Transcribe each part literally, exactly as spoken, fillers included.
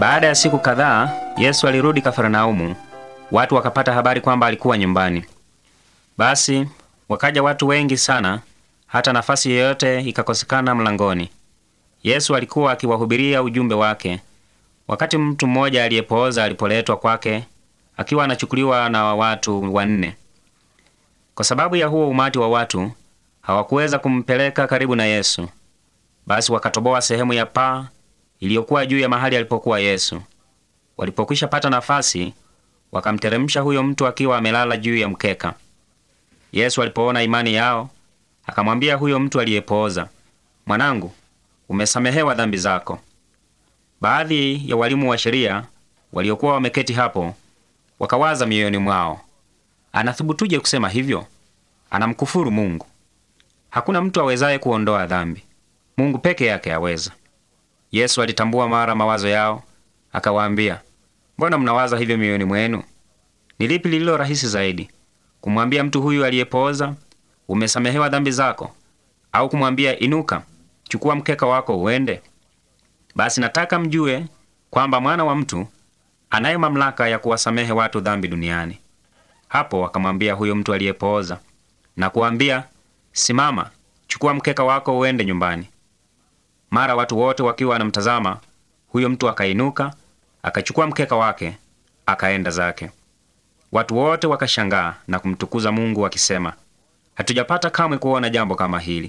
Baada ya siku kadhaa, Yesu alirudi Kafarnaumu. Watu wakapata habari kwamba alikuwa nyumbani. Basi wakaja watu wengi sana, hata nafasi yoyote ikakosekana mlangoni. Yesu alikuwa akiwahubiria ujumbe wake, wakati mtu mmoja aliyepooza alipoletwa kwake, akiwa anachukuliwa na watu wanne. Kwa sababu ya huo umati wa watu, hawakuweza kumpeleka karibu na Yesu. Basi wakatoboa sehemu ya paa iliyokuwa juu ya mahali alipokuwa Yesu. Walipokwisha pata nafasi, wakamteremsha huyo mtu akiwa amelala juu ya mkeka. Yesu alipoona imani yao, akamwambia huyo mtu aliyepooza, "Mwanangu, umesamehewa dhambi zako." Baadhi ya walimu wa sheria waliokuwa wameketi hapo wakawaza mioyoni mwao, "Anathubutuje kusema hivyo? Anamkufuru Mungu." Hakuna mtu awezaye kuondoa dhambi. Mungu peke yake aweza. Yesu alitambua mara mawazo yao, akawaambia, "Mbona mnawaza hivyo mioyoni mwenu? Ni lipi lililo rahisi zaidi, kumwambia mtu huyu aliyepooza, umesamehewa dhambi zako, au kumwambia, inuka, chukua mkeka wako uende? Basi nataka mjue kwamba Mwana wa Mtu anayo mamlaka ya kuwasamehe watu dhambi duniani." Hapo wakamwambia huyo mtu aliyepooza na kuambia, "Simama, chukua mkeka wako uende nyumbani." Mara watu wote wakiwa wanamtazama, huyo mtu akainuka, akachukua mkeka wake, akaenda zake. Watu wote wakashangaa na kumtukuza Mungu wakisema, "Hatujapata kamwe kuona jambo kama hili."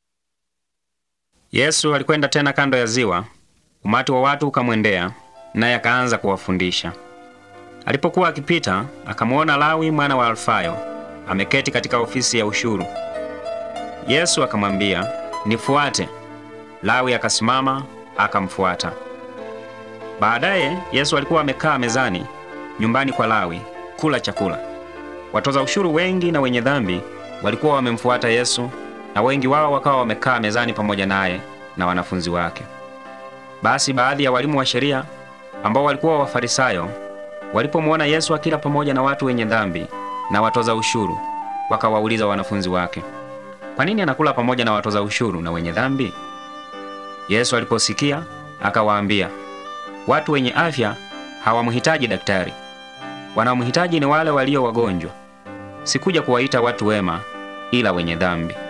Yesu alikwenda tena kando ya ziwa. Umati wa watu ukamwendea, naye akaanza kuwafundisha. Alipokuwa akipita, akamwona Lawi mwana wa Alfayo ameketi katika ofisi ya ushuru. Yesu akamwambia, "Nifuate." Lawi akasimama akamfuata. Baadaye Yesu alikuwa amekaa mezani nyumbani kwa Lawi kula chakula. Watoza ushuru wengi na wenye dhambi walikuwa wamemfuata Yesu, na wengi wao wakawa wamekaa mezani pamoja naye na wanafunzi wake. Basi baadhi ya walimu wa sheria ambao walikuwa Wafarisayo walipomwona Yesu akila pamoja na watu wenye dhambi na watoza ushuru, wakawauliza wanafunzi wake, "Kwa nini anakula pamoja na watoza ushuru na wenye dhambi?" Yesu aliposikia, akawaambia, "Watu wenye afya hawamhitaji daktari. Wanaomhitaji ni wale walio wagonjwa. Sikuja kuwaita watu wema, ila wenye dhambi."